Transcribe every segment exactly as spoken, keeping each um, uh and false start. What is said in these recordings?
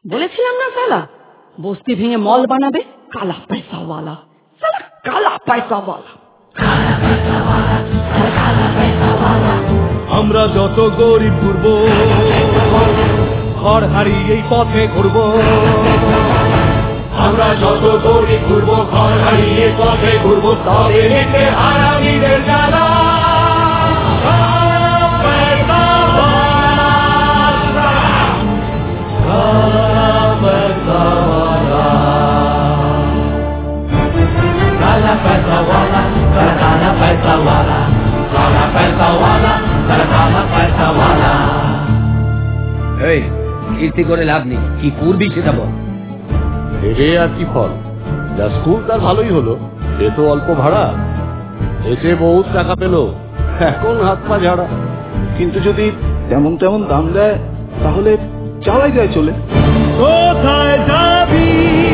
বলেছিলাম না সালা বস্তি ভেঙে মল বানাবে কালা পয়সাওয়ালা সালা কালা পয়সাওয়ালা আমরা যত গরিব ঘুরবো ঘর হারিয়ে এই পথে ঘুরবো আমরা যত গরিব ঘুরবো ঘর হারিয়ে পথে ঘুরবো তবে মেটে হারামিদের জ্বালা কীর্তি করে লাভ নেই কি করবি সেটা বল ভেবে আর কি ফল যা স্কুল তার ভালোই হলো এ তো অল্প ভাড়া এসে বহুত টাকা পেল এখন হাত পা ঝাড়া কিন্তু যদি তেমন তেমন দাম দেয় তাহলে চালাই যায় চলে কোথায় যাবি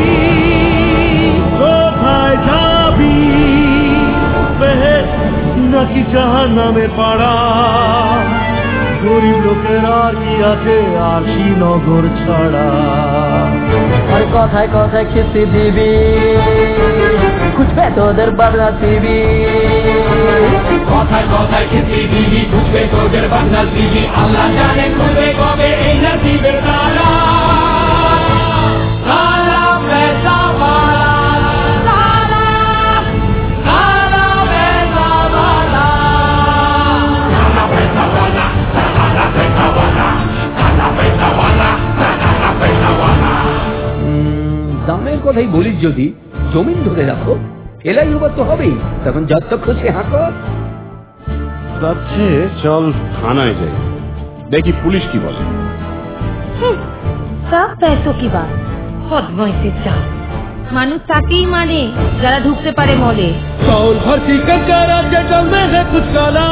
কোথায় যাবি বেহেশত নাকি জাহান্নামের পাড়া গরিব লোকের আর কি আছে আর শ্রীনগর ছাড়া আর কথায় কথায় খেতে দিবি খুঁজবে তোদের বাংলা দিবি কথায় কথায় খেতে দিবি খুঁজবে তোদের বাংলা দিবি আল্লাহ জানে খুঁজবে কবে এই নসিবের তারা সালা পয়সা দামের কথাই বলিস যদি জমিন ধরে রাখো এলাই উবার তো হবেই তখন যত খুশি হাঁকো তাচ্ছে চল থানায় যাই দেখি পুলিশ কি বলে सब पैसों की बात बदमाशी चा মানুষ তাকেই মানে যারা ঢুকতে পারে মলে चाउल भर्ती कंकरा जल में है कुछ काला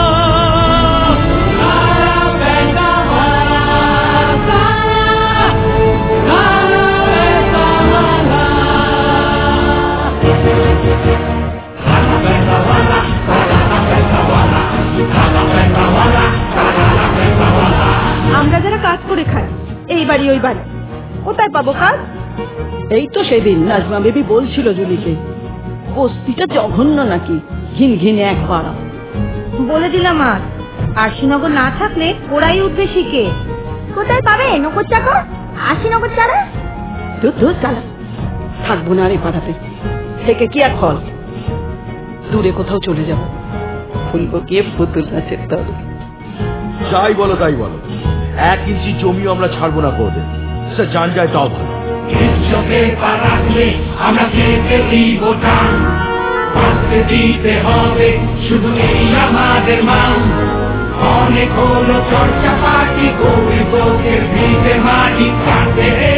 আমরা যারা কাজ করে খাই এই বাড়ি ওই বাড়ি কোথায় পাবো কাজ এই তো সেদিন নাজমা বেবি বলছিল জুলিকে বস্তিটা জঘন্য নাকি ঘিন ঘিনে এক পাড়া বলে দিলাম আর আশিনগর না থাকলে ওরাই উঠবে শিখে কোথায় পাবে নগর চাকর আশিনগর ছাড়া ধুর ধুর চালা থাকবো না আর এই পাড়াতে থেকে কি আর ফল দূরে কোথাও চলে যাবো ফুলবো গিয়ে পুতুল নাচের দল যাই বলো তাই বলো এক ইঞ্চি জমিও আমরা ছাড়বো না কোর্টে সে জান যায় তাও ভালো আমরা খেতে দিব টান বাঁচতে দিতে হবে শুধু এই আমাদের মান অনেক হলো চর্চা পাটি গরিব লোকের ভিটে মাটি কাটতে